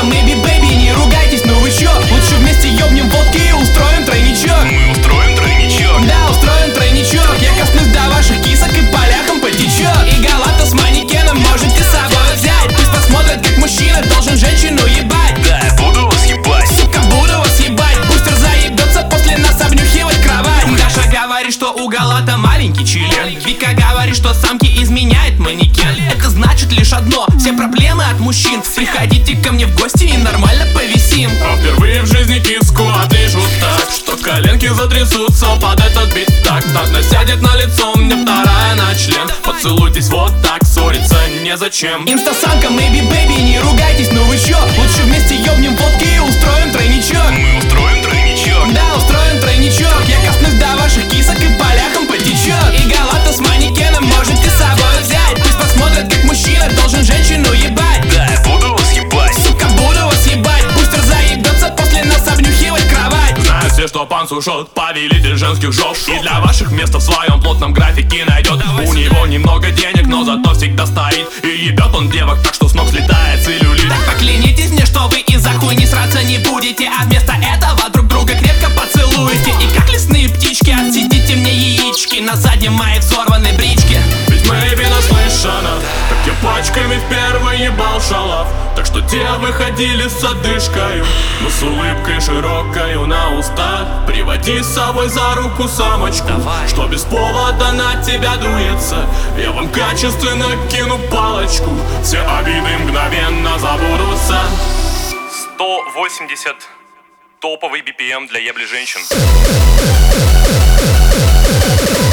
maybe, baby, не ругайтесь, ну вы чё? Лучше вместе ёбнем водки и устроим тройничок. Мы устроим тройничок. Да, устроим тройничок. Я коснусь до ваших кисок и по ляхам потечет. И галата с манекеном можете с собой взять. Пусть посмотрят, как мужчина должен женщину ебать. Да, я буду вас ебать. Сука, буду вас ебать. Пусть разъебется после нас обнюхивать кровать. Даша говорит, что у галата маленький член. Вика говорит, что самки изменяет манекен. Это значит лишь одно: все проблемы от мужчин. Приходите ко мне в гости и нормально повисим. А впервые в жизни киску отрежу так, что коленки затрясутся под этот бит. Так насядет на лицо мне вторая на член. Поцелуйтесь вот так, ссориться незачем. Инстасамка, maybe, baby, не ругайтесь, ну вы чё? Лучше вместе ёбнем водки и устроим тройничок. Мы устроим тройничок. Да, устроим тройничок. Я коснусь до ваших кисок и по ляхам потечет. И галата с манекеном можете с собой взять. Пусть посмотрят, как мужчина должен женщину ебать. Да, я буду вас ебать. Сука, буду вас ебать. Пусть разъебется после нас обнюхивать кровать. Знают все, что пан Сушот повелитель женских жёг. И для ваших место в своем плотном графике найдет. У него немного денег, но зато всегда стоит. И ебет он девок так, что с ног слетает целлюлит. Так поклянитесь мне, что вы из-за хуйни сраться не будете, а вместо этого друг друга крепко поцелуете. И как лесные птички отсидите мне яички на заднем моей взорванной бричке. Ведь мэйби наслышана, как я пачками в первый ебал шалав. Так что те выходили с одышкою, но с улыбкой широкою на устах. Приводи с собой за руку самочку, что без повода на тебя дуется. Я вам качественно кину палочку, все обиды мгновенно забудутся. 180 топовый BPM для ебли женщин.